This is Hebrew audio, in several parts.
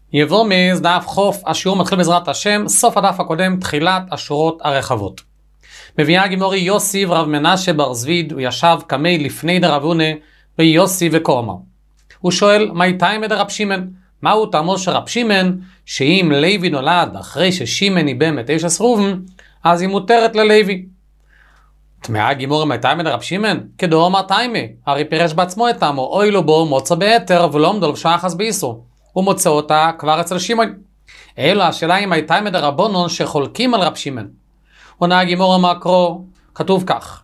יבומי דף חוף, השיעור מתחיל בעזרת השם, סוף הדף הקודם, תחילת השורות הרחבות. מביאה גימורי יוסי ורב מנשה בר זביד, הוא ישב כמי לפני דרב הונא ביוסי וקורמה. הוא שואל, מה איתה דרב שמעון? מהו טעמו של רב שמעון, שאם לוי נולד אחרי ששמעון איבם את אשת ראובן, אז היא מותרת ללוי. תמאה גימורי מה איתה דרב שמעון? כדאמר תימא, הרי פירש בעצמו את טעמו, אוי לו בו מוצא בהיתר ולא עומדו לשחס באיסור. הוא מוצא אותה כבר אצל שמעון. אלא השאלה אם הייתה מדרבנן שחולקים על רב שמעון. עונה הגימור המקרו, כתוב כך,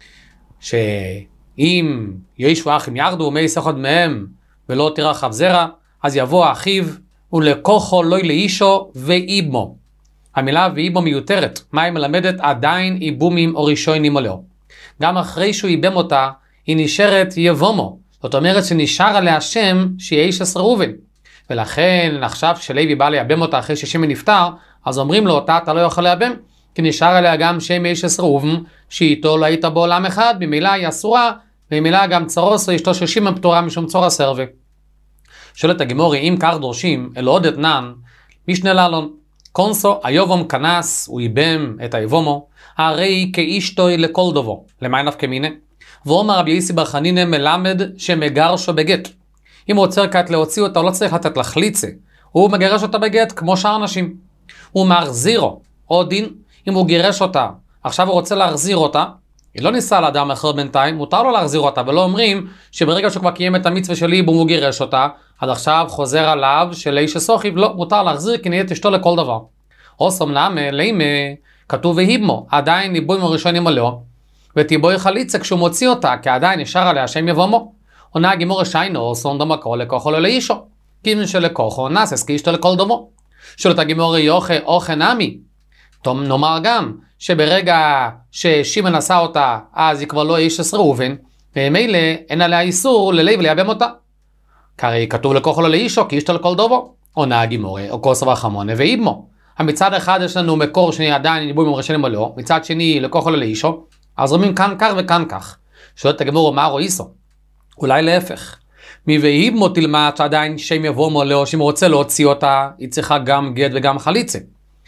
שאם ישו אחים ירדו ומי אחד מהם ולא תרחב זרע, אז יבוא אחיו ולקוחו לא לאישו ואיבמו. המילה ואיבמו מיותרת. מה היא מלמדת? עדיין איבומים או ראשונים או לא. גם אחרי שהוא איבם אותה, היא נשארת יבומו. זאת אומרת שנשאר עליה שם שהיא אשת ראובן. ולכן עכשיו כשלוי בא לייבם אותה אחרי ששמעון נפטר, אז אומרים לו אותה אתה לא יכול לייבם, כי נשאר עליה גם שם אשת ראובן, שאיתו לא היית בעולם אחד, במילא היא אסורה, במילא גם צרוס או אשתו של שמעון פטורה משום צור סרווה. שואלת הגימורי, אם כך דורשים, אלא עוד אתנן, משנה לאלון, קונסו היובום כנס, הוא ייבם את היבומו, הרי כאישתו לכל דובו, למה נפקא מינה? ואומר רבי יוסי בר חנינא מלמד שמגרשו בגט. אם הוא רוצה כעת להוציא אותה, הוא לא צריך לתת לחליצה. הוא מגרש אותה בגט כמו שאר אנשים. הוא מחזירו, עוד דין, אם הוא גירש אותה, עכשיו הוא רוצה להחזיר אותה, היא לא ניסה לאדם אחר בינתיים, מותר לו להחזיר אותה, ולא אומרים שברגע שהוא כבר קיים את המצווה שלי, הוא גירש אותה, אז עכשיו חוזר עליו של איש אחיו, לא, מותר להחזיר, כי נהיית אשתו לכל דבר. אוסום נאמה, לימה, כתוב והיבמו, עדיין ניבוים הראשונים עלו, ותיבוי חליצה כשהוא מוציא אותה, כי עדיין נשאר עליה שם יבומו. עונה הגימור שיינו, סון דמקו לקוחו לא לאישו, כיוון שלקוחו נסס כאישתו לכל דומו. שואלת הגימור יוכה אוכה נמי, נאמר גם שברגע ששמעון עשה אותה, אז היא כבר לא אשת ראובן, ומילא אין עליה איסור ללוי לייבם אותה. כי כתוב לקוחו לא לאישו כאישתו לכל דומו. עונה הגימור או כוסו וחמונה ואיבמו. מצד אחד יש לנו מקור שני עדיין ניבויים ראשונים או לא, מצד שני לקוחו לא לאישו, אז רואים כאן כך וכאן כך. שואלת הגימור מה רואיסו? אולי להפך. מ"ואיבמו" תלמד שעדיין שם יבומו לו, שאם הוא רוצה להוציא אותה, היא צריכה גם גט וגם חליצה.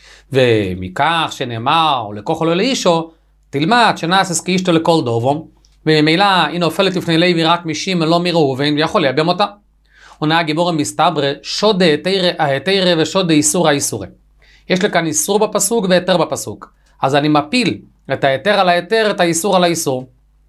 ומכך שנאמר, או לקוחו לא לאישו, תלמד שנסס כאישתו לכל דובו, וממילא היא נופלת לפני לוי רק משמעון לא מראובן, ויכול לייבם אותה. עונה הגימור מסתברא, שודה ההיתרא ושודה איסורא איסורא. יש לי כאן איסור בפסוק והיתר בפסוק. אז אני מפיל את ההיתר על ההיתר, את האיסור על האיסור.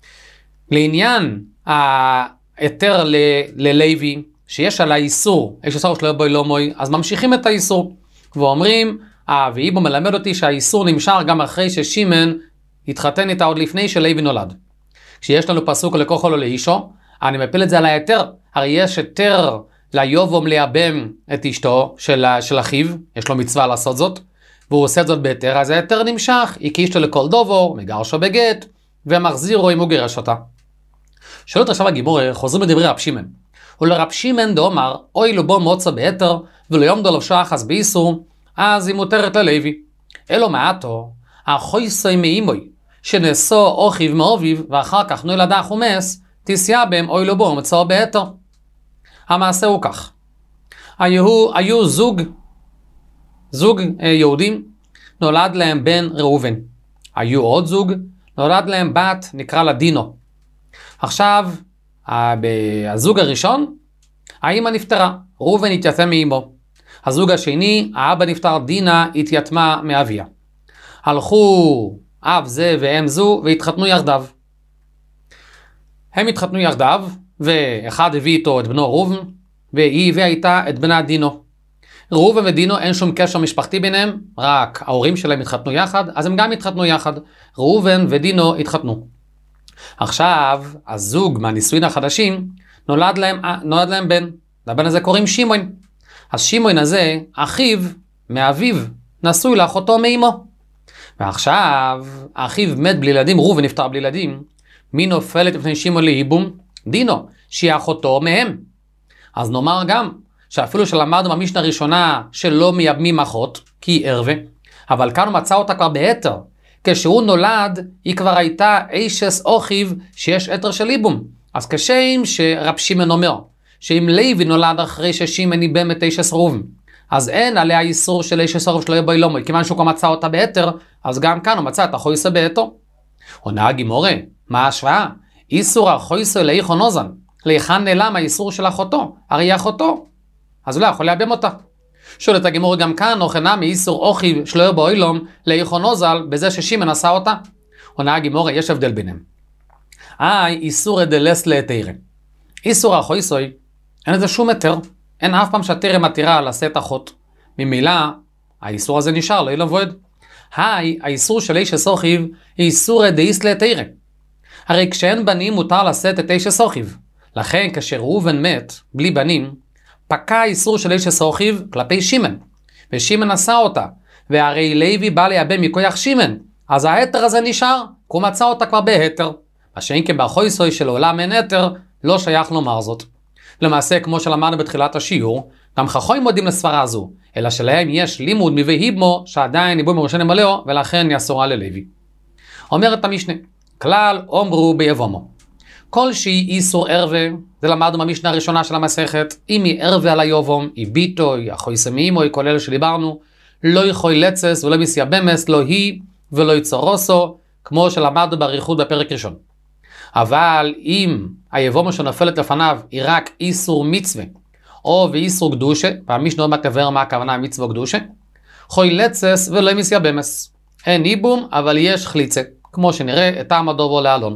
לעניין היתר ללוי, שיש על האיסור, יש אסור שלא בוי לא מוי, אז ממשיכים את האיסור. ואומרים, ואיבו מלמד אותי שהאיסור נמשך גם אחרי ששמעון התחתן איתה עוד לפני שלוי נולד. כשיש לנו פסוק לקוחו לא לאישו, אני מפיל את זה על היתר. הרי יש היתר ליובום לייבם את אשתו של אחיו, יש לו מצווה לעשות זאת, והוא עושה זאת בהיתר, אז היתר נמשך, היא כאישתו לכל דובו, מגרשו בגט, ומחזירו אם הוא גירש אותה. שואלת עכשיו הגימור, חוזרים לדברי רב שמעון. ולרב שמעון דאמר, אוי לו בו מוצא בהיתר, ולא יעמדו לו שחס באיסור, אז היא מותרת ללוי. אלו מעטו, החויסוי מאימוי, שנשוא אחיו מאביו, ואחר כך נולדה חומס, תסייע בהם אוי לו בו מוצא בהיתר. המעשה הוא כך. היו זוג יהודים, נולד להם בן ראובן. היו עוד זוג, נולד להם בת, נקרא לה דינו. עכשיו, הזוג הראשון, האמא נפטרה, ראובן התייתם מאמו. הזוג השני, האבא נפטר, דינה התייתמה מאביה. הלכו אב זה ואם זו והתחתנו יחדיו. הם התחתנו יחדיו, ואחד הביא איתו את בנו ראובן, והיא הביאה איתה את בנה דינו. ראובן ודינו אין שום קשר משפחתי ביניהם, רק ההורים שלהם התחתנו יחד, אז הם גם התחתנו יחד. ראובן ודינו התחתנו. עכשיו, הזוג מהנישואין החדשים, נולד להם בן. לבן הזה קוראים שמעון. אז שמעון הזה, אחיו מאביו, נשוי לאחותו מאמו. ועכשיו, אחיו מת בלי ילדים, ראובן נפטר בלי ילדים. מי נופלת לפני שמעון לייבום? דינו, שהיא אחותו מהם. אז נאמר גם, שאפילו שלמדנו במשנה הראשונה שלא מייבמים אחות, כי היא ערווה, אבל כאן הוא מצא אותה כבר בהיתר. כשהוא נולד, היא כבר הייתה אשת אחיו שיש היתר של ייבום. אז כשם שרב שמעון אומר, שאם לוי נולד אחרי ששמעון איבם את אשת ראובן, אז אין עליה איסור של איש שסורב שלא יהיה בו אילומו, כיוון שהוא כבר מצא אותה בהיתר, אז גם כאן הוא מצא את החויסה בהיתו. עונה הגימורה, מה ההשוואה? איסור החויסה לאיכו נוזן, להיכן נעלם האיסור של אחותו, הרי היא אחותו, אז הוא לא יכול להיאבם אותה. שואלת הגימורה גם כאן, אוכנה מאיסור אוכי שלא יהיה בו אילום, לאיכו נוזל, בזה ששימן עשה אותה. עונה הגימורה, יש הבדל ביניהם. איסור דלס להתירה. איסור החויסוי, אין לזה שום היתר, אין אף פעם שהתירה מתירה לשאת אחות. ממילא, האיסור הזה נשאר, לא ילבוד. האיסור של איש סוכיב, איסור דאיס להתירה. הרי כשאין בנים מותר לשאת את איש סוכיב. לכן כאשר ראובן מת, בלי בנים, פקע האיסור של איש סוכיב כלפי שימן. ושימן עשה אותה, והרי לוי בא לייבם מכוח שימן. אז ההיתר הזה נשאר, כי הוא מצא אותה כבר בהיתר. מה שאין כבחויסוי של עולם אין היתר, לא שייך לומר זאת. למעשה, כמו שלמדנו בתחילת השיעור, גם חכמים מודים לסברה הזו, אלא שלהם יש לימוד מביא היבמו, שעדיין ניבוי מראשון למלאו, ולכן היא אסורה ללוי. אומרת המשנה, כלל אומרו ביבומו. כל שהיא איסור ערווה, זה למדנו במשנה הראשונה של המסכת, אם היא ערווה על היובום, היא ביטו, היא החויסה מאימו, היא כל אלה שדיברנו, לא יכוי לצס ולא מסייבמס, לא היא ולא יצורוסו, כמו שלמדנו באריכות בפרק ראשון. אבל אם היבומו שנופלת לפניו היא רק איסור מצווה, או ואיסור קדושה, והמשנה עוד מעט תבהר מה הכוונה מצווה קדושה, חוי לצס ולא מסייבמס. אין איבום, אבל יש חליצה, כמו שנראה את המדובו לאלון.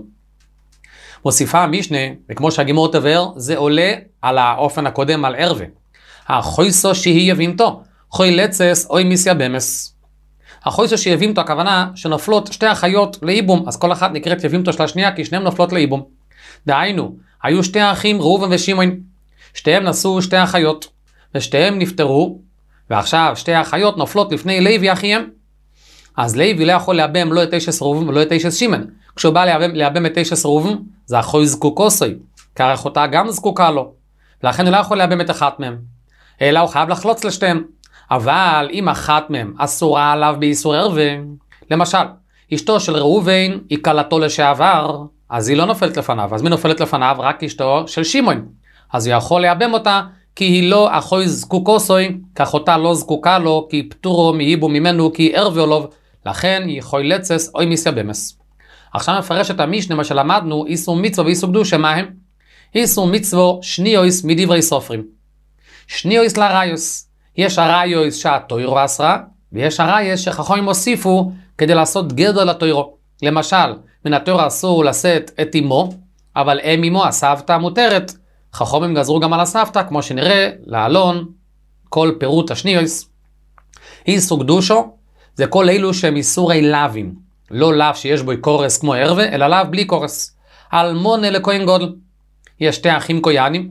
מוסיפה המשנה, וכמו שהגימור תבהר, זה עולה על האופן הקודם על ערווה. החויסו שהיא יבימתו, חוי לצס או מסייבמס. החויסו שיבימתו, הכוונה שנופלות שתי אחיות לאיבום, אז כל אחת נקראת יבימתו של השנייה, כי שניהם נופלות לאיבום. דהיינו, היו שתי אחים, ראובן ושמעון. שתיהם נשאו שתי אחיות, ושתיהם נפטרו, ועכשיו שתי האחיות נופלות לפני לוי אחיהם. אז לוי לא יכול להיאבם לא את אישס ראובן ולא את אישס שמעון. כשהוא בא להיאבם את אישס ראובן, זה החוי זקוקוסוי, כי אחותה גם זקוקה לו. ולכן הוא לא יכול להיאבם את אחת מהם, אלא הוא חייב לחלוץ לשתיהם. אבל אם אחת מהם אסורה עליו באיסור ערווה, למשל, אשתו של ראובן היא כלתו לשעבר, אז היא לא נופלת לפניו. אז מי נופלת לפניו? רק אשתו של שמעון. אז הוא יכול להיאבם אותה, כי היא לא אחוי זקוקוסוי, כי אחותה לא זקוקה לו, כי פטורו מאיבום ממנו, כי ערווה לו, לכן היא חוי לצס או מסייבמס. עכשיו מפרש את המשנה מה שלמדנו, איסור מצווה ואיסור קדושה, מה הם? איסור מצווה שניוס מדברי סופרים. שניוס לראיוס. יש הראיוס שהתוירו אסרה, ויש הראיוס שחכמים הוסיפו כדי לעשות גדר לתוירו. למשל, מן התוירו אסור לשאת את אמו, אבל אם אמו הסבתא מותרת. חכמים גזרו גם על הסבתא, כמו שנראה לאלון, כל פירוט השניוס. איסור קדושו, זה כל אלו שהם איסורי לאווים. לא לאו שיש בו קורס כמו ערווה, אלא לאו בלי קורס. אלמונה לכהן גודל. יש שתי אחים כהנים,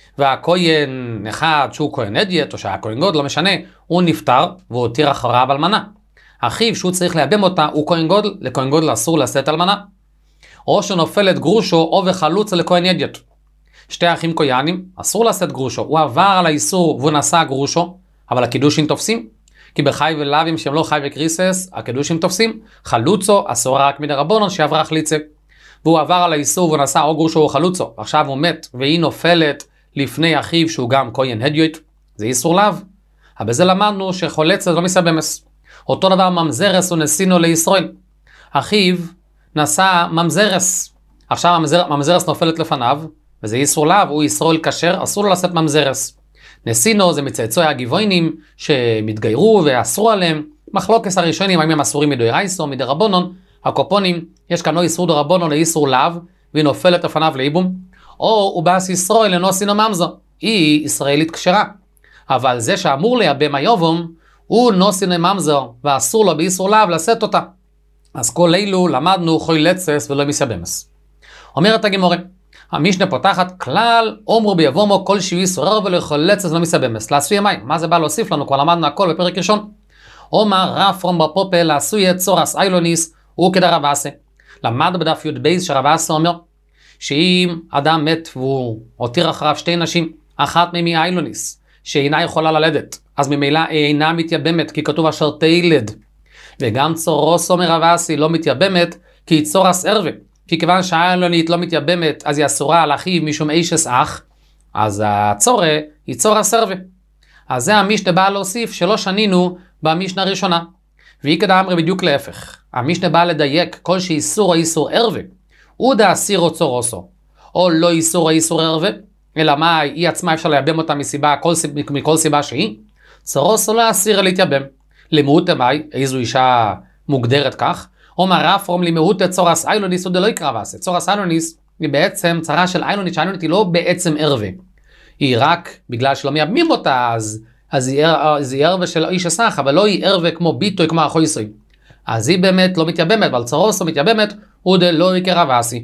והכהן אחד שהוא כהן אדיוט, או שהיה כהן גודל, לא משנה, הוא נפטר, והוא הותיר אחריו אלמנה. אחיו שהוא צריך להיאבם אותה, הוא כהן גודל, לכהן גודל אסור לשאת אלמנה. או שנופלת גרושו, או וחלוץ לכהן אדיוט. שתי אחים כהנים, אסור לשאת גרושו, הוא עבר על האיסור והוא נשא גרושו, אבל הקידושין תופסים. כי בחי ולאווים שהם לא חי וקריסס, הקידושים תופסים. חלוצו אסורה רק מן הרבונון שעברה חליצה. והוא עבר על האיסור והוא נשא או גרושו או חלוצו. עכשיו הוא מת והיא נופלת לפני אחיו שהוא גם כהן הדיוט. זה איסור לאו. אבל בזה למדנו שחולצת לא מסייבמס. אותו דבר ממזרס ונסינו לישראל. אחיו נשא ממזרס. עכשיו ממזרס נופלת לפניו, וזה איסור לאו, הוא ישראל כשר, אסור לו לשאת ממזרס. נסינו זה מצאצאי הגיבוינים שמתגיירו ואסרו עליהם. מחלוקת הראשונים האם הם אסורים מדאורייתא או מדרבנן. הקופונים, יש כאן לא איסור דרבנן לאיסור לאו, והיא נופלת לפניו לאיבום. או הוא באס ישראל לנוסינו ממזר, היא ישראלית כשרה. אבל זה שאמור לייבם היובום, הוא נוסינו ממזר, ואסור לו באיסור לאו לשאת אותה. אז כל אלו למדנו חוי לצס ולא מסייבמס. אומרת הגימורה, המשנה פותחת כלל אומרו ביבומו כל שהוא איסור ערווה ולא יכול לצס ולא מסייבמס. לעשוי מים, מה זה בא להוסיף לנו? כבר למדנו הכל בפרק ראשון. אומר רב פרום בפופל לעשוי צורס איילוניס הוא כדרב אסה. למד בדף י' שרב אסה אומר שאם אדם מת והוא הותיר אחריו שתי נשים, אחת מהן היא איילוניס שאינה יכולה ללדת, אז ממילא היא אינה מתייבמת כי כתוב אשר תילד. וגם צורוסו מרב אסי לא מתייבמת כי היא צורס ערווה, כי כיוון שהאיילונית לא מתייבמת אז היא אסורה על אחיו משום אישס אח, אז הצורה היא צורס ערווה. אז זה המשנה בא להוסיף שלא שנינו במשנה הראשונה. והיא כדאי אמרי בדיוק להפך. המשנה בא לדייק כל שאיסור או איסור ערווה, הוא דאסיר או צור עושו, או לא איסור או איסור ערווה, אלא מה, היא עצמה אפשר לייבם אותה מכל סיבה שהיא, צור עושו לא אסיר להתייבם. למהות המאי, איזו אישה מוגדרת כך, אומר רפרום למהות צורס איילוניס ודלא יקרא ועשה. צורס איילוניס היא בעצם צרה של איילונית, שהאיילונית היא לא בעצם ערווה. היא רק בגלל שלא מייבמים אותה, אז היא ערווה של איש הסך, אבל לא היא ערווה כמו ביטוי, כמו החויסוי. אז היא באמת לא מתייבמת, אבל צורוסו מתייבמת, ודלא יקרא ועשה.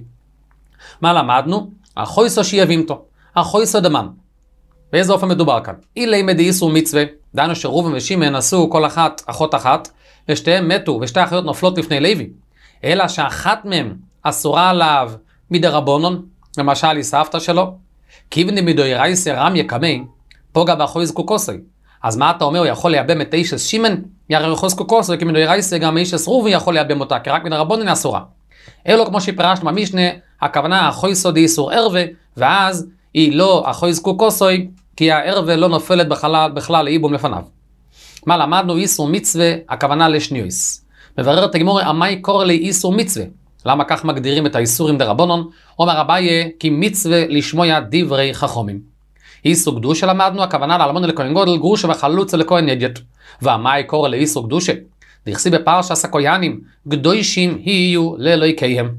מה למדנו? החויסו שיבימתו, החויסו דמם. באיזה אופן מדובר כאן? אילי מדאיסו מצווה, דנו שראובן ושמעון עשו כל אחת אחות אחת, ושתיהם מתו, ושתי אחיות נופלות לפני לוי. אלא שאחת מהם אסורה עליו מדרבנן, למשל היא סבתא שלו, כיוון מדאורייתא רם יקמי, פוגע באחוי זקוקוסי. אז מה אתה אומר? הוא יכול לייבם את איש שמעון, ירא אחוי זקוקוסי, כי מדאורייתא גם איש ראובן יכול לייבם אותה, כי רק מדרבנן אסורה. אלו כמו שפירשנו במשנה, הכוונה החויסו דאיסור ערווה, ואז היא לא אחוי זקוקוסי, כי הערווה לא נופלת בכלל לאיבום לפניו. מה למדנו? איסור מצווה, הכוונה לשניוס. מבררת הגמרא, אמאי קורא לי איסור מצווה. למה כך מגדירים את האיסורים דרבנן? אומר אביי, כי מצווה לשמוע דברי חכמים. איסור קדושה למדנו, הכוונה לאלמון לכהן גודל, גרושה וחלוצה לכהן נגד. ואמאי קורא לי איסור קדושה? דכסיב בפרשת הכהנים, קדושים יהיו לאלוהיהם.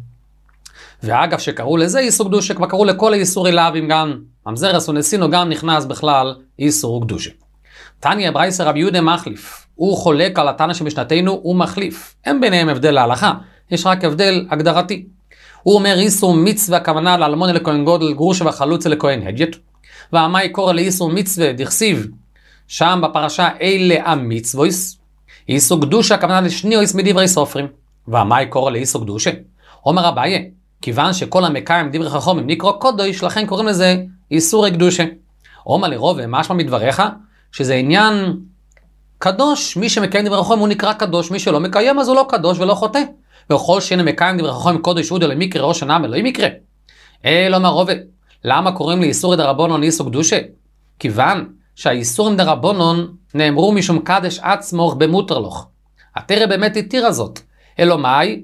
ואגב שקראו לזה איסור קדושה, כבר קראו לכל האיסורי לאווים גם, ממזרס ונסינו גם נכנס בכלל איסור קדושה. תניא ברייסא רבי יהודה מחליף, הוא חולק על התנא שבמשנתנו, הוא מחליף. אין ביניהם הבדל להלכה, יש רק הבדל הגדרתי. הוא אומר איסור מצווה, הכוונה לאלמון לכהן גודל, גרושה וחלוצה לכהן הגט. ואמאי קורא לאיסור מצווה, דכסיב, שם בפרשה אלה המצוויס. איסור קדושה, הכוונה לשניוס מדברי סופרים. ואמאי קורא לאיסור קדושה? אומר אביי, כיוון שכל המקיים דברי חכמים נקרא קודש, לכן קוראים לזה איסור קדושה. אומר לרוב, משמע מדבריך, שזה עניין קדוש, מי שמקיים דברי חכמים הוא נקרא קדוש, מי שלא מקיים אז הוא לא קדוש ולא חוטא. וכל שאין מקיים דברי חכמים קודש הוא דלמקרה ראש הנעם אלוהים מקרה. אלא מרובה, למה קוראים לאיסור דרבנן איסור קדושה? כיוון שהאיסורים דרבנן נאמרו משום קדש עצמו במותרלוך. התרא באמת התירה זאת. אלא מאי?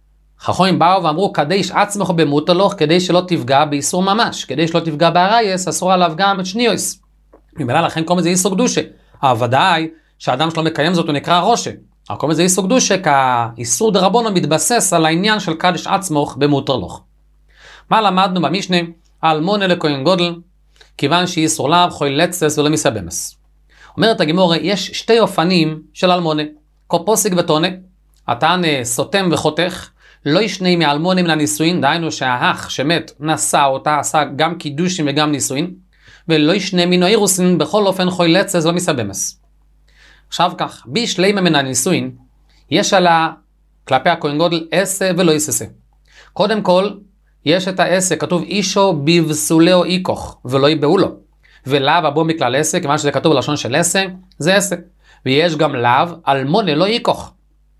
חכמים באו ואמרו קדש עצמך במותרלוך כדי שלא תפגע באיסור ממש, כדי שלא תפגע בארייס, אסור עליו גם את שניוס. ממילא לכן קוראים לזה איסור קדושה. אבל ודאי שהאדם שלא מקיים זאת הוא נקרא ראשה. אבל קוראים לזה איסור קדושה כי האיסור דרבנן מתבסס על העניין של קדש עצמך במותרלוך. מה למדנו במשנה? אלמונה לכהן גודל, כיוון שאיסור לאו חוילצס ולא מסבמס. אומרת הגמרא, יש שתי אופנים של אלמונה, קופוסיק וטונה. התן סותם וחותך, לא ישני מאלמונים לנישואין, דהיינו שהאח שמת נשא אותה, עשה גם קידושים וגם נישואין, ולא ישני מינו אירוסין, בכל אופן חוילצס ולא מסבמס. עכשיו כך, בישלימה מן הנישואין, יש עלה כלפי הכהן גודל עשה ולא יססה. קודם כל, יש את העסק, כתוב אישו בבסולהו איקוך, ולא יבאו לו. ולאו הבוא מכלל עסק, כיוון שזה כתוב בלשון של עסק, זה עסק. ויש גם לאו, אלמונה לא איקוך.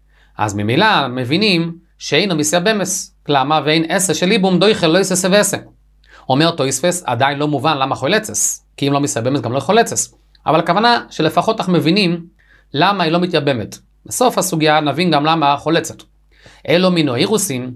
אז ממילא מבינים שאינו מסבמס. למה? ואין עסק של איבום דויכל לא יססה ועסק. אומר תויספס, עדיין לא מובן למה חולצס. כי אם לא מסבמס גם לא חולצס. אבל הכוונה שלפחות אנחנו מבינים למה היא לא מתייבמת. בסוף הסוגיה נבין גם למה חולצת. אלו מינו אירוסין,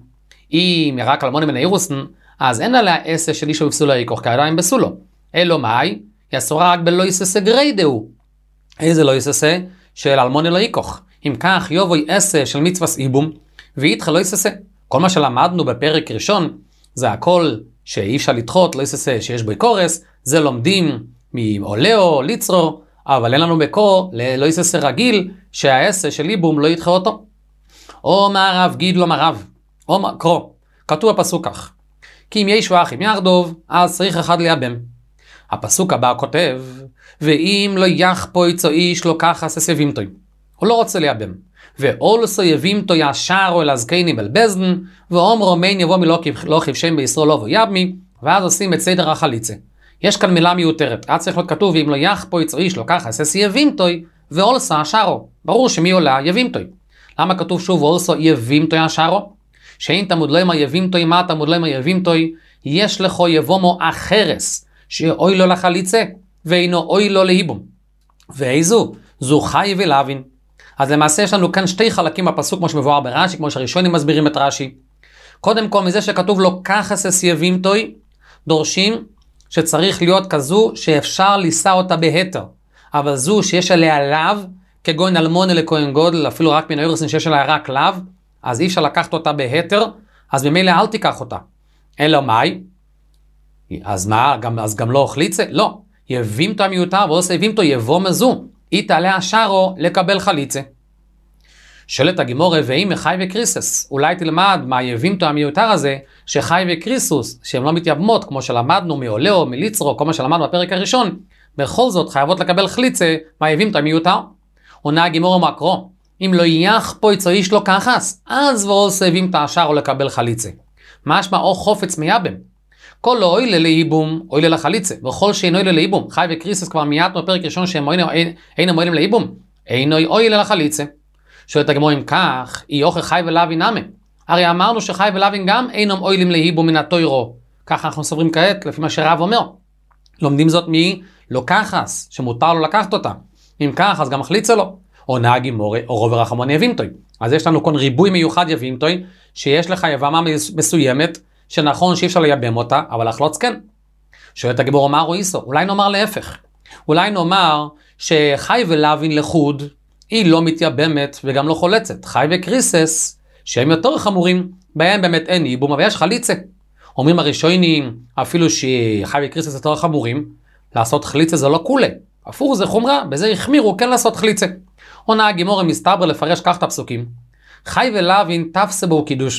אם רק אלמונה מן האירוסין, אז אין עליה עסק של אישו בפסולו איקוך, כי עדיין בסולו. אלו מאי, היא אסורה רק בלא יססה גריידאו. איזה לא יססה? של אלמונה לא איקוך. אם כך יובוי עסק של מצווה איבום, ואיתך לא יססה. כל מה שלמדנו בפרק ראשון, זה הכל שאי אפשר לדחות, לא יססה שיש בו קורס, זה לומדים מעולהו, ליצרו, אבל אין לנו מקור לא יססה רגיל, שהעסק של איבום לא ידחה אותו. או מה רב גיד לו מה רב. או קרוא, כתוב הפסוק כך, כי אם יש ואחים יחדוב, אז צריך אחד לייבם. הפסוק הבא כותב, ואם לא יחפו יצא איש לא ככה ססייבים תוי. הוא לא רוצה לייבם. ואולסו יבים תוי ישרו אל הזקני בלבזן, ואומרו מין יבוא מלא חבשם בישראל לא ויבמי, ואז עושים את סדר החליצה. יש כאן מילה מיותרת, אז צריך להיות כתוב, ואם לא יחפו יצא איש לא ככה ססייבים תוי, ואולסו ישרו. ברור שמי עולה יבים תוי. למה כתוב שוב ואולסו יבים תוי ישרו? שאין תמוד לא מה יבים תוי, מה תמוד לא מה יבים תוי, יש לכו יבומו אחרס, שאוי לו לחליצה, ואינו אוי לו להיבום. ואיזו? זו חי ולהבין. אז למעשה יש לנו כאן שתי חלקים בפסוק כמו שמבואר ברש"י, כמו שהראשונים מסבירים את רש"י. קודם כל מזה שכתוב לו כחס אסייבימתוי, דורשים שצריך להיות כזו שאפשר לישא אותה בהתר. אבל זו שיש עליה לאו, כגון אלמון לכהן גודל, אפילו רק מן האירסין שיש עליה רק לאו, אז אי אפשר לקחת אותה בהתר, אז ממילא אל תיקח אותה. אלא מאי? אז מה? אז גם לא חליצה? לא. יבימתו המיותר ועושה יבימתו יבוא מזו. אית עליה שרו לקבל חליצה. שואלת הגימורה, ואם מחי וקריסס, אולי תלמד מה יבימתו המיותר הזה, שחי וקריסוס, שהן לא מתייבמות, כמו שלמדנו מעולהו, מליצרו, כל מה שלמדנו בפרק הראשון, בכל זאת חייבות לקבל חליצה, מה יבימתו המיותר? עונה הגימורה מקרו, אם לא יחפו יצו איש לא כחס, אז ועושה יבימתו השרו לקבל חליצה. משמע או חופץ מייבם. כל לא אוילה לאיבום, אוילה לחליצה, וכל שאינו אוילה לאיבום, חי וקריסס כבר מייתנו בפרק ראשון שהם אינם אוילים לאיבום, אינו אוילה לחליצה. שואלת הגמור אם כך, אי אוכל חי ולהבין נמה. הרי אמרנו שחי ולהבין גם אינם אוילים לאיבום מן התוירו. ככה אנחנו סוברים כעת, לפי מה שרב אומר. לומדים זאת מי? לא כחס, שמותר לו לקחת אותה. אם כך, אז גם חליצה לו. או נהג גימורי, או רוב ורחמון יבימתוי. אז יש לנו כאן ריבוי מיוחד יבימתוי, שיש לך יבמה מסוימת, שנכון שאי אפשר לייבם אותה, אבל לחלוץ כן. שואלת הגיבור, מה רואיסו? אולי נאמר להפך. אולי נאמר שחי ולהבין לחוד, היא לא מתייבמת וגם לא חולצת. חי וקריסס, שהם יותר חמורים, בהם באמת אין ייבום, אבל יש חליצה. אומרים הראשונים, אפילו שחי וקריסס יותר חמורים, לעשות חליצה זה לא כולה. אפור זה חומרה, בזה החמירו כן לעשות חליצה. עונה הגימורה מסתבר לפרש כך את הפסוקים. חי ולהבין תפסה בו קידושן.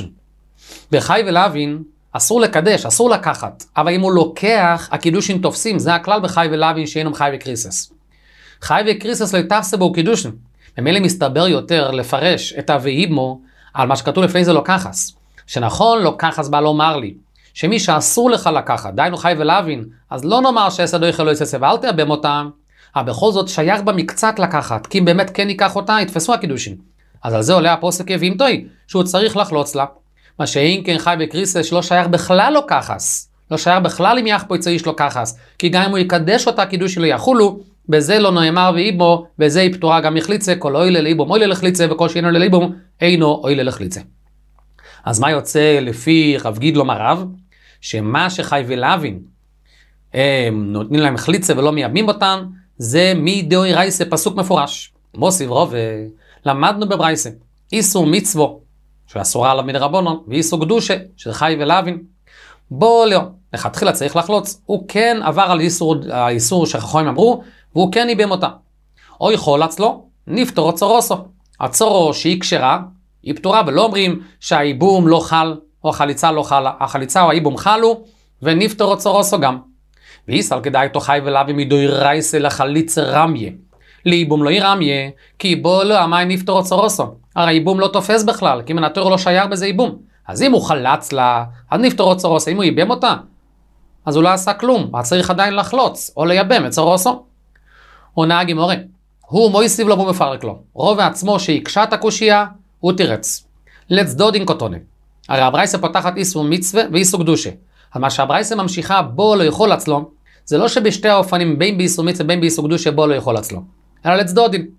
בחי ולהבין אסור לקדש, אסור לקחת, אבל אם הוא לוקח, הקידושין תופסים, זה הכלל בחי ולהבין שאינם חי וקריסס. חי וקריסס לא תפסה בו קידושן. ממילא מסתבר יותר לפרש את הוויבמו על מה שכתוב לפני זה לא כחס. שנכון לא כחס בא לומר לי, שמי שאסור לך לקחת, דיינו חי ולהבין, אז לא נאמר שעשה לא יחל לא יצא ואל תאבם אותם, אבל בכל זאת שייך בה מקצת לקחת, כי אם באמת כן ייקח אותה, יתפסו הקידושין. אז על זה עולה הפוסק יבימתוי, שהוא צריך לחלוץ לה. מה שאין כן חי וקריסס שלא שייך בכלל לא כחס. לא שייך בכלל אם יחפו יצא איש לא כחס. כי גם אם הוא יקדש אותה קידוש שלו יחולו, בזה לא נאמר ואיבו, בזה היא פתורה גם יחליצה, כל אוילה לאיבום אוילה לחליצה, וכל שאינו לאיבום אינו אוילה לחליצה. אז מה יוצא לפי רב גידלום הרב? שמה שחי ולהבין, נותנים להם חליצה ולא מייבמים אותן, זה מדאוי רייסה, פסוק מפורש. מוסיף רוב, למדנו בברייסה. איסור מצוו, שאסורה עליו מדרבנן, ואיסור קדושה, שזה חי ולהבין. בוא לא, לכתחילה צריך לחלוץ. הוא כן עבר על האיסור שחכמים אמרו, והוא כן ייבם אותה. או יכול אצלו, נפטור צורוסו. הצורו שהיא כשרה, היא פטורה, ולא אומרים שהאיבום לא חל, או החליצה לא חלה. החליצה או האיבום חלו, ונפטור צורוסו גם. ואיסל כדאי תוחי ולהבין מדוי רייסה לחליצה רמיה. לאיבום לא ירמיה, כי בו לא אמי נפטור צורוסו. הרי איבום לא תופס בכלל, כי מנתור לא שייר בזה איבום. אז אם הוא חלץ לה, אז נפטור צורוסו. אם הוא ייבם אותה, אז הוא לא עשה כלום. אז צריך עדיין לחלוץ, או לייבם את צורוסו. עונה הגימורה, הוא מויסיב לו ומפרק לו. רוב עצמו שיקשה את הקושייה, הוא תירץ. לצדודין קוטונה. הרי הברייסה פותחת איסור מצווה ואיסור קדושה. אז מה שהברייסה ממשיכה בו לא יכול אצלו, זה לא שבשתי האופנים בין באיסור מצווה בין באיסור קדושה בו לא יכול אצלו. אלא לצדודין.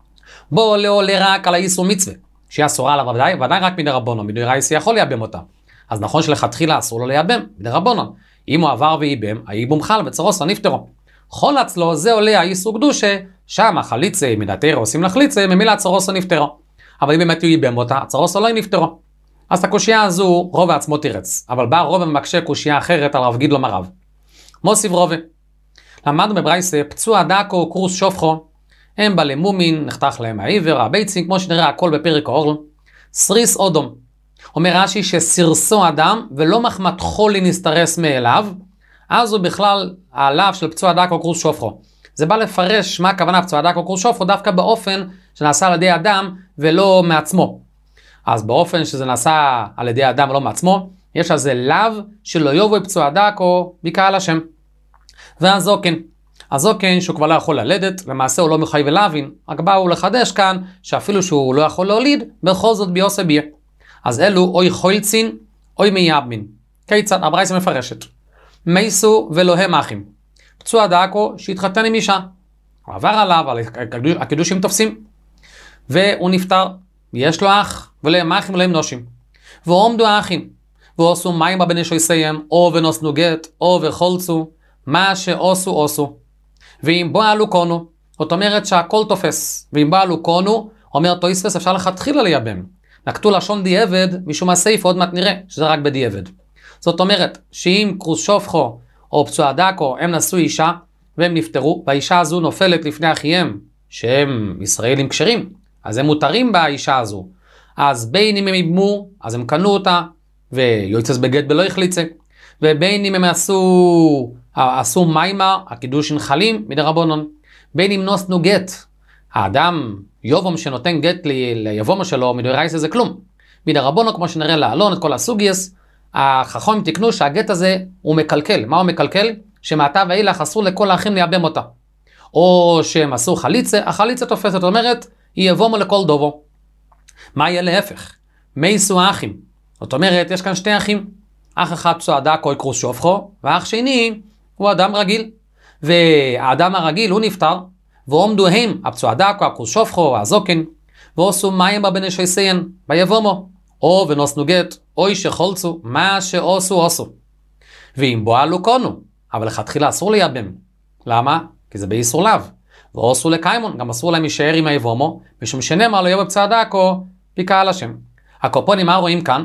בו לא עולה רק על האיסור מצווה, שהיא אסורה עליו ודאי רק מדרבנן, מדוי רייסה יכול לייבם אותה. אז נכון שלכתחילה אסור לו לייבם, מדרבנן. אם הוא עבר וייבם, האיבום חל וצורוסו נפטרו. חול אצלו זה עולה האיסור קדושה, שם החליצה מדתר עושים לחליצה, ממילא הצורוסו נפטרו. אבל אם באמת הוא ייבם אותה, הצורוסו לא נפטרו. אז את הקושייה הזו רוב עצמו תירץ, אבל בא רוב ומקשה קושייה אחרת על רב גידלום הרב. מוסיף רוב. למדנו בברייסה, פצוע דקו קרוס שופחו, הם בעלי מומין, נחתך להם העיוור, הביצים, כמו שנראה הכל בפרק האורל, סריס אודום. אומר רש"י שסרסו אדם ולא מחמת חולי נסתרס מאליו, אז הוא בכלל העליו של פצוע דקו קרוס שופחו. זה בא לפרש מה הכוונה פצוע דקו קרוס שופחו דווקא באופן שנעשה על ידי אדם ולא מעצמו. אז באופן שזה נעשה על ידי אדם ולא מעצמו, יש על זה לאו שלא יובו פצוע דקו בקהל השם. והזוקן. הזוקן שהוא כבר לא יכול ללדת, למעשה הוא לא מחי ולהבין, רק באו לחדש כאן שאפילו שהוא לא יכול להוליד, בכל זאת ביוסה ביה. אז אלו אוי חולצין, אוי מייבמין. כיצד? הברייסה מפרשת. מייסו ולא הם אחים. פצוע דקו שהתחתן עם אישה. הוא עבר עליו, אבל הקידושים תופסים. והוא נפטר, יש לו אח, ולהם אחים ולהם נושים. ועומדו האחים, ועשו מים בבני שויסיהם, או ונוסנו גט, או וחולצו, מה שעשו עשו. ואם בו עלו קונו, זאת אומרת שהכל תופס. ואם בו עלו קונו, אומר תויספס, אפשר לכתחילה לייבם. נקטו לשון דיעבד, משום הסעיף עוד מעט נראה, שזה רק בדיעבד. זאת אומרת, שאם קרושופחו או פצוע דקו, הם נשאו אישה, והם נפטרו, והאישה הזו נופלת לפני אחיהם, שהם ישראלים כשרים, אז הם מותרים באישה הזו. אז בין אם הם יבמו, אז הם קנו אותה, ויועצס בגט בלא החליצה. ובין אם הם עשו מיימר, הקידוש נחלים מדרבנן. בין אם נוסנו גט, האדם יובום שנותן גט ליבומו שלו, מדאורייתא זה כלום. מדרבנן, כמו שנראה לעלון את כל הסוגייס, החכמים תקנו שהגט הזה הוא מקלקל. מה הוא מקלקל? שמעתה ואילך אסור לכל האחים לייבם אותה. או שהם עשו חליצה, החליצה תופסת, זאת אומרת, היא יבומו לכל דובו. מה יהיה להפך? מייסו האחים. זאת אומרת, יש כאן שתי אחים. אח אחד פצוע דקו קרושופחו, ואח שני הוא אדם רגיל. והאדם הרגיל הוא נפטר, ועומדו הם, הפצוע דקו, הקרושופחו, הזוקן, ועשו מים בבני שויסיהם, ביבומו. או ונוסנו גט, או שחולצו, מה שעשו עשו. ואם בו עלו קונו, אבל לכתחילה אסור לייבם. למה? כי זה באיסור לאו. ועשו לקיימון, גם אסור להם להישאר עם היבומו, משום שנאמר לו יבוא פצוע דקו, פיקה על השם. הקופונים, מה רואים כאן?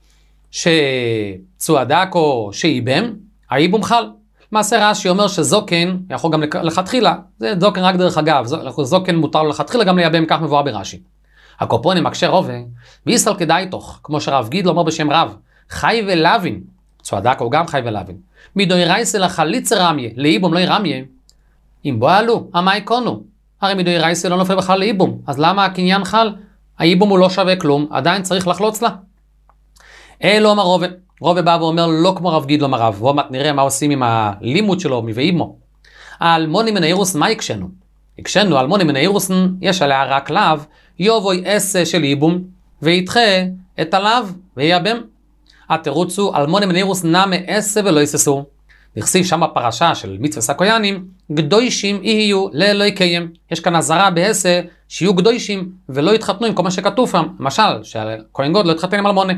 שפצוע דקו שייבם, הייבום חל. מעשה רש"י אומר שזוקן יכול גם לכתחילה, זה זוקן רק דרך אגב, זוקן מותר לו לכתחילה גם לייבם, כך מבואר ברש"י. הקופונים מקשה רובה, בישראל כדאי תוך, כמו שרב גידל אומר בשם רב, חי ולווין, פצוע דקו הוא גם חי ולווין, מדאורייתא לחליצה רמיה, לאיבום לא ירמיה, אם בו עלו, המאי קונו, הרי מדאורייתא לא נופל בכלל לאיבום, אז למה הקניין חל? האיבום הוא לא שווה כלום, עדיין צריך לחלוץ לה. אלו אמר רובה, רובה בא ואומר לא כמו רב גידל אמר רב, ועוד מעט נראה מה עושים עם הלימוד שלו מבאימו. האלמוני מן האירוסן, מה יקשנו? יקשנו, אלמוני מן האירוסן, יש עליה רק לאו, יובוי אסה של איבום, וידחה את הלאו וייבם. התירוץ הוא, אלמוני מן האירוסן נמה אסה ולא יססו. נכסיב שם הפרשה של מצווה סקויאנים, גדוישים יהיו לאלוהי קיים. יש כאן עזרה בהסה שיהיו גדוישים ולא יתחתנו עם כל מה שכתוב שם. למשל, שהכהן גדול לא יתחתן עם אלמוני.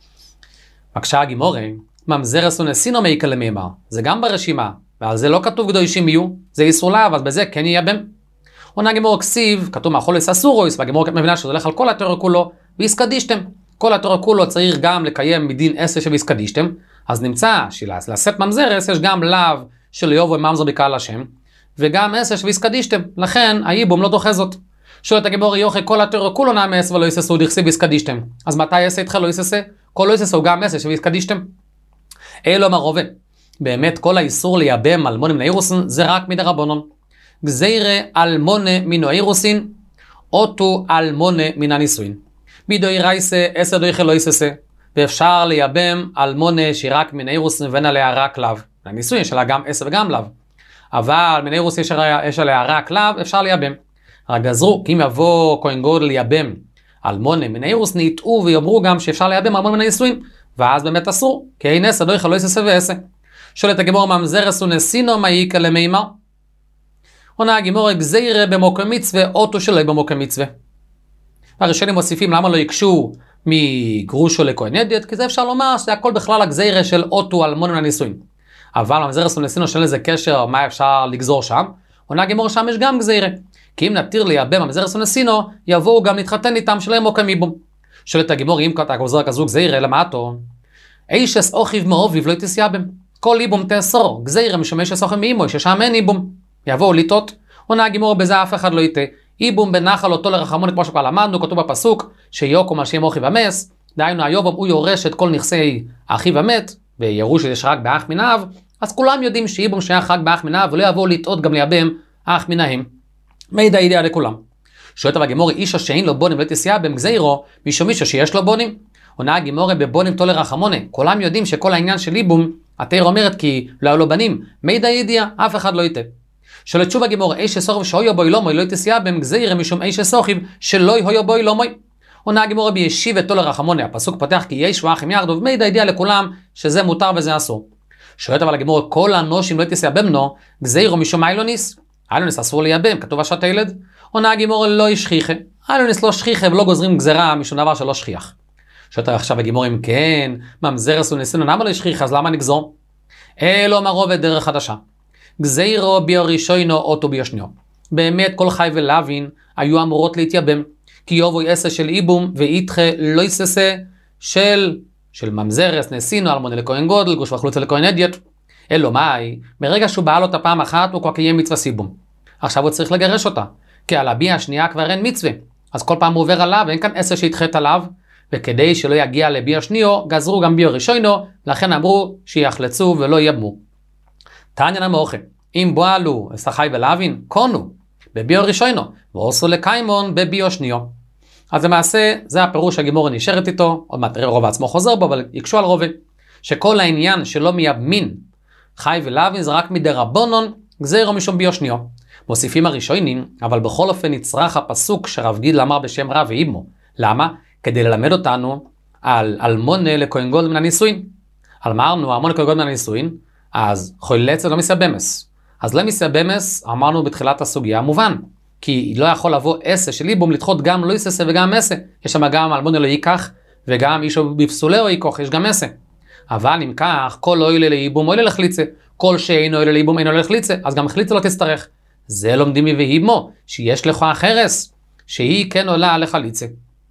מקשה הגימורי, ממזרס ונסינו מעיקה למימר. זה גם ברשימה, ועל זה לא כתוב גדוישים יהיו, זה איסור לאו, אז בזה כן ייבם. עונה גימור כסיב, כתוב מאכולס אסורויס, והגימור מבינה שזה הולך על כל התורה כולו, והסקדישתם. כל התורה כולו צריך גם לקיים מדין עשר שהסקדישתם, אז נמצא שלעשת ממזרס יש גם לאו של יובו ממזר בקהל השם, וגם עשר שהסקדישתם, לכן הייבום לא דוחה זאת. שואלת הגימור יוחי, כל התורה כולו נעמה עשר ולא יססו, דכסיב הסקדישתם. אז מתי עשר איתך לא יססה? כל לא יססו גם עשר שהסקדישתם. אלו אמר רובה, באמת כל האיסור לייבם אלמוני מן האירוסין זה רק מדרבנן. גזירה אלמונה מן האירוסין, אוטו אלמונה מן הנישואין. מדאורייתא עשר דויכה לא יססה, ואפשר לייבם אלמונה שהיא רק מן האירוסין ואין עליה רק לאו. הנישואין יש עליה גם עשר וגם לאו. אבל מן האירוסין יש עליה רק לאו, אפשר לייבם. רק גזרו, כי אם יבוא כהן גדול לייבם אלמונה מן האירוסין, יטעו ויאמרו גם שאפשר לייבם אלמונה מן הנישואין, ואז באמת אסור, כי אין עשר דויכה לא יססה ועשר. שואלת הגימור ממזרס ונסינו מעיקה למימר. עונה הגימור גזירה במוקם מצווה, אוטו שלא במוקם מצווה. הראשונים מוסיפים למה לא יקשו מגרושו לכהן אדיוט, כי זה אפשר לומר שזה הכל בכלל הגזירה של אוטו אלמון מן הנישואין. אבל ממזרס ונסינו שאין לזה קשר מה אפשר לגזור שם, עונה הגימור שם יש גם גזירה. כי אם נתיר לייבם ממזרס ונסינו, יבואו גם להתחתן איתם שלהם מוקם איבום. שואלת הגימור אם אתה גוזר כזו גזירה למטו, אישס אוכיב מאוביב לא תסייבם. כל איבום תאסור, גזירה משמש אסוכם מאימו, ששם אין איבום. יבואו ליטות, עונה הגימור בזה אף אחד לא יתה. איבום בנחל אותו לרחמון, כמו שכבר למדנו, כתוב בפסוק, שיוקום על שם אחיו המס, דהיינו היובום הוא יורש את כל נכסי אחיו המת, וירוש יש רק באח מנהב, אז כולם יודעים שאיבום שייך רק באח מנהב, ולא יבואו ליטות גם לייבם אח מנהם. מידע ידיעה לכולם. שואלת הגימור, אישה שאין לו בונים לא תסייבם גזירו, משום מישהו שיש לו בונים. עונה הגימור בבונים תולה רחמונה, כולם יודעים שכל העניין של איבום, התורה אומרת כי לא היו לו בנים, מידע ידיעה, אף אחד לא ייתה. שואלת שוב הגימור, איש סוכיב שהויו בוי לא מוי לא תסייבם גזירה משום איש סוכיב שלא הויו בוי לא מוי. עונה הגימור בישיב את תולה רחמונה, הפסוק פותח כי יש ואחים יחדו, ומידע ידיעה לכולם שזה מותר וזה אסור. שואלת אבל הגימור, כל הנושים לא תסייבם נו, גזירו משום איילוניס, אלונס אסור לייבם, כתוב השת הילד, עונה הגימור לא ישכיחה, אלונס לא שכיחה ולא גוזרים גזרה משום דבר שלא שכיח. שאתה עכשיו הגימור אם כן, ממזרס וניסינו, למה לא ישכיחה, אז למה נגזור? אלו מרובת דרך חדשה. גזירו ביו ראשונו אוטו ביו שניו. באמת כל חי ולוין היו אמורות להתייבם, כי יובוי עשה של איבום ואיתחה לא יססה של ממזרס, נסינו, אלמוני לכהן גודל, גוש וחלוצה לכהן אדיוט. אלו מאי, ברגע שהוא בעל אותה פעם אחת הוא כבר קיים מצווה סיבום. עכשיו הוא צריך לגרש אותה, כי על הביאה השנייה כבר אין מצווה. אז כל פעם הוא עובר עליו ואין כאן עשה שהתחת עליו, וכדי שלא יגיע לביאה שניו, גזרו גם ביאה ראשונו, לכן אמרו שיחלצו ולא יבמו. תניא נמוכה, אם בועלו שחי ולוין, קונו בביאה ראשונו, ועושו לקיימון בביאה שניו. אז למעשה זה הפירוש הגימורה נשארת איתו, עוד מעט רובע עצמו חוזר בו, אבל יקשו על רובע, שכל העניין שלא מייבמין חי ולוין זה רק מדרבנון, גזירו משום ביאה שניו. מוסיפים הראשונים, אבל בכל אופן נצרך הפסוק שרב גידל אמר בשם רב ואימו. למה? כדי ללמד אותנו על אלמונה לכהן גודל מן הנישואין. אמרנו, אלמונה לכהן גודל מן הנישואין, אז חולצת לא מסבמס. אז לא מסבמס, אמרנו בתחילת הסוגיה, מובן. כי לא יכול לבוא עשה של איבום, לדחות גם לא יססה וגם עשה. יש שם גם אלמונה לא ייקח, וגם אישו בפסולה או ייקח, יש גם עשה. אבל אם כך, כל אוילה לאיבום אוילה לחליצה, כל שאין אוילה לאיבום אין אוילה לחליצה, אז גם חליצה לא תצטרך. זה לומדים מבהימו, שיש לך החרס, שהיא כן עולה לחליצה.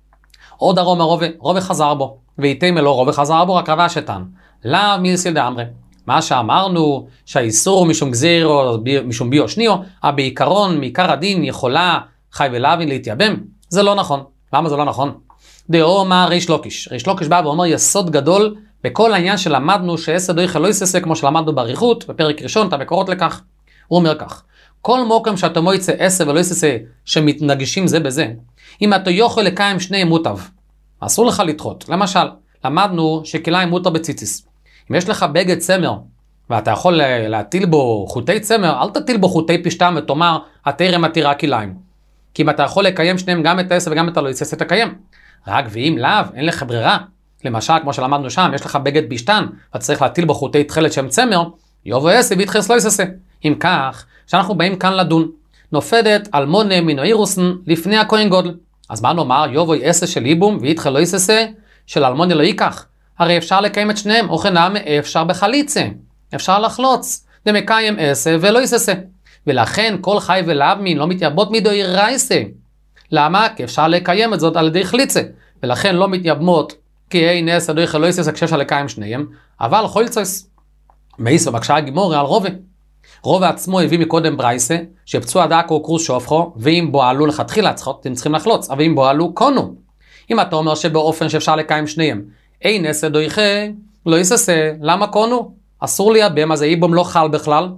עוד הרום רובה חזר בו, ואיתם אלו רובה חזר בו, רק רבה השטן. לאו מיסיל דאמרי. מה שאמרנו, שהאיסור משום גזיר או משום ביו שניו, בעיקרון, מעיקר הדין, יכולה חי ולוין להתייבם, זה לא נכון. למה זה לא נכון? דאו מה ריש לוקיש. ריש לוקיש בא ואומר יסוד גדול, בכל העניין שלמדנו שעשה דויכה לא יססה, כמו שלמדנו בעריכות, בפרק ראשון, את המקורות לכך. הוא אומר כך, כל מוקם שאתה מויצא עשה ולא יססה, שמתנגשים זה בזה, אם אתה יוכל לקיים שני מוטב, אסור לך לדחות. למשל, למדנו שכליים מוטב בציציס. אם יש לך בגד צמר, ואתה יכול להטיל בו חוטי צמר, אל תטיל בו חוטי פשטם ותאמר, התרם עתירה כליים. כי אם אתה יכול לקיים שניהם, גם את העשה וגם את הלא יססה תקיים. רק ואם לאו, אין לך ברירה. למשל, כמו שלמדנו שם, יש לך בגד פשטן, ואתה צריך להטיל בו חוטי תכלת שם צמר, יובו עשה ויתחס לא יססה. אם כך, שאנחנו באים כאן לדון, נופדת אלמונה מן אירוסן לפני הכהן גודל. אז מה נאמר, יובוי עשה של איבום ויתחל לא יססה, של אלמונה לא ייקח. הרי אפשר לקיים את שניהם, או חינם אפשר בחליצה. אפשר לחלוץ, דמקיים עשה ולא יססה. ולכן כל חי ולבמין לא מתייבמות מדוי רייסה. למה? כי אפשר לקיים את זאת על ידי חליצה. ולכן לא מתייבמות כי אין עשה דוי לא יססה כשאפשר לקיים שניהם, אבל חולצוס. מייס ובקשה הגימורה על רובה. רובה עצמו הביא מקודם ברייסה, שפצוע דקו או קרוס שופכו, ואם בועלו לכתחילה אתם צריכים לחלוץ, אבל אם בועלו קונו. אם אתה אומר שבאופן שאפשר לקיים שניהם, אין עשה דויכה, לא יססה, למה קונו? אסור לייבם, אז האיבום לא חל בכלל,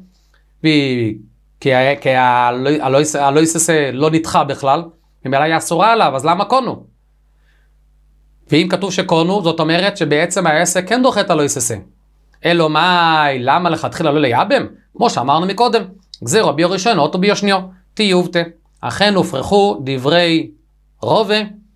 כי הלא יססה לא נדחה בכלל, ומילא היא אסורה עליו, אז למה קונו? ואם כתוב שקונו, זאת אומרת שבעצם העסק כן דוחה את הלא יססה. אלו מאי, למה לכתחילה לא לייבם? כמו שאמרנו מקודם, גזירו ביו ראשון, אוטו ביו שניו, תיובתה. אכן הופרחו דברי רובה,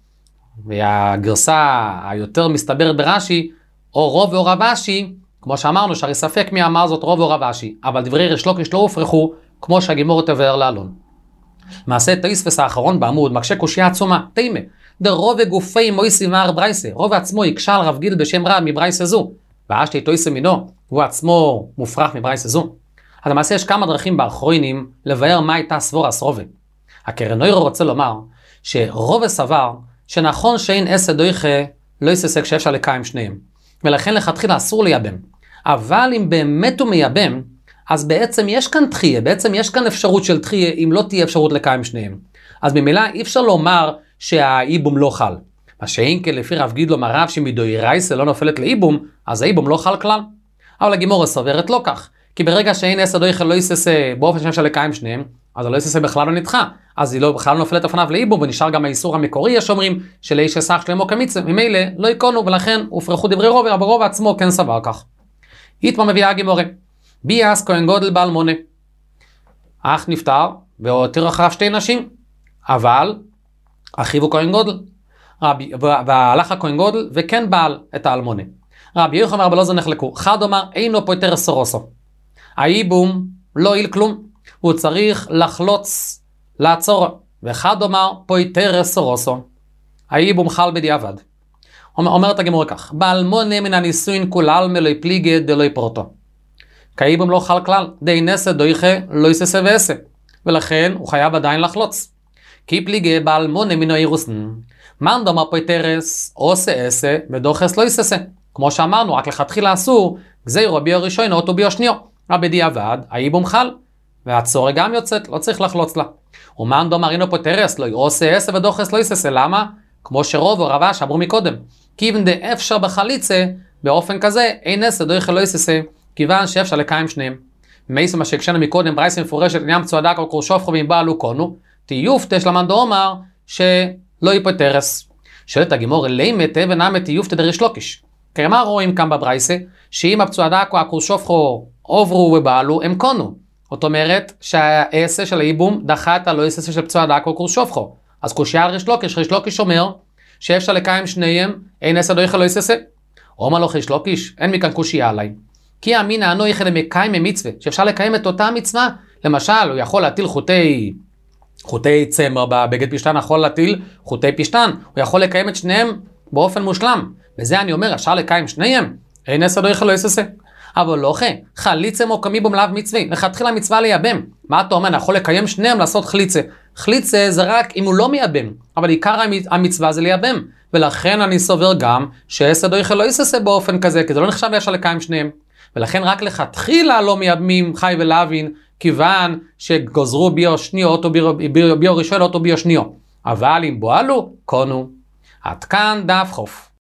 והגרסה היותר מסתברת ברש"י, או רובה או רבשי, כמו שאמרנו, שהרי ספק מי אמר זאת רובה או רבשי, אבל דברי ריש לוקיש לא הופרחו, כמו שהגימור תבאר לאלון. מעשה תאיספס האחרון בעמוד, מקשה קושיה עצומה, תימה, דרובה גופי מויסי מאר ברייסה, רובה עצמו יקשה על רב גידל בשם רב מברייסה זו, ואשתי תויסה מינו, הוא עצמו מופרח מברייסה זו. אז למעשה יש כמה דרכים באחרונים לבאר מה הייתה סבורס רובה. הקרנוירו רוצה לומר שרובה סבר שנכון שאין עשה דויכה לא יססה כשאפשר לקיים שניהם, ולכן לכתחילה אסור לייבם. אבל אם באמת הוא מייבם, אז בעצם יש כאן תחייה, בעצם יש כאן אפשרות של תחייה אם לא תהיה אפשרות לקיים שניהם. אז ממילא אי אפשר לומר שהאיבום לא חל. מה שאין כן לפי רב גידלו מרב שמדוי רייסה לא נופלת לאיבום, אז האיבום לא חל כלל. אבל הגימורה סוברת לא כך, כי ברגע שאין עשה דויכה לא יססה באופן שאפשר לקיים שניהם, אז הלא יססה בכלל לא נדחה, אז היא לא בכלל נופלת לפניו לאיבום, ונשאר גם האיסור המקורי, יש אומרים, שלאיש שסח שלמו כמצווה, ממילא לא יקונו, ולכן הופרחו דברי רובה, אבל רובה עצמו כן סבר כך. איתמה מביאה הגימורה, ביאס כהן גודל באלמונה. אח נפטר, והותיר אחריו שתי נשים, אבל אחיו הוא כהן גודל, והלך הכהן גודל, וכן בעל את האלמונה. רבי יוחנן ורבי אלעזר נחלקו, אחד אומר, אינו פוטר סורוסו. האיבום לא איל כלום, הוא צריך לחלוץ, לעצור, ואחד אומר פויטרס אורוסו, הייבום חל בדיעבד. אומרת הגמרא כך, בעל מונה מן הנישואין כולל מלוי פליגי דלוי פרוטו. כי הייבום לא חל כלל, די נסה דויכה לא יססה ועשה, ולכן הוא חייב עדיין לחלוץ. כי פליגי בעל מונה מן האירוסן, מן דומה פויטרס עושה עשה ודוחס לא יססה. כמו שאמרנו, רק לכתחילה אסור, גזירו ביו ראשון או ביו שניו. אבל בדיעבד, הייבום חל, והצורה גם יוצאת, לא צריך לחלוץ לה. ומן דומה רינו פויטרס לא עושה עשה ודוחס לא יססה, למה? כמו שרוב או רבש אמרו מקודם, כיוון דה אפשר בחליצה, באופן כזה, אין נסה דויכה לא יססה, כיוון שאפשר לקיים שניהם. מייסו מה שהקשנו מקודם, ברייסה מפורשת, עניין פצועדק או קורשופחו ואם בעלו קונו, תיופתה של המנדו אומר, שלא יפויטרס. שואלת הגימור, לימת ונמת תיופתה דריש לוקיש. כמה רואים כאן בברייסה, שאם הפצועדק או הקורשופחו עוברו ובעלו, הם קונו. זאת אומרת, שהעשה של הייבום דחה את הלא יססה של פצועדק או קורשופחו. אז קושייה ריש לוקיש אומר, שאפשר לקיים שניהם, אין עשה דויכה לא יססה. אומר לו ריש לוקיש, אין מכאן קושייה עליי. כי אמין הענו יחד למקיים מצווה, שאפשר לקיים את אותה מצווה. למשל, הוא יכול להטיל חוטי צמר בבגד פשטן, יכול להטיל חוטי פשטן. הוא יכול לקיים את שניהם באופן מושלם. וזה אני אומר, אפשר לקיים שניהם, אין עשה דויכה לא יססה. אבל לא אחרי, חליצה מוקמי בו מלאו מצווי, לכתחילה מצווה לייבם. מה אתה אומר? אני יכול לקיים שניהם לעשות חליצה. חליצה זה רק אם הוא לא מייבם, אבל עיקר המצווה זה לייבם. ולכן אני סובר גם שעשה דויכה לא יססה באופן כזה, כי זה לא נחשב אפשר לקיים שניהם. ולכן רק לכתחילה לא מייבמים חי ולהבין, כיוון שגוזרו ביו שניו, אותו ביו ראשון, אותו ביו שניו. אבל אם בועלו, קונו. עד כאן דף חוף.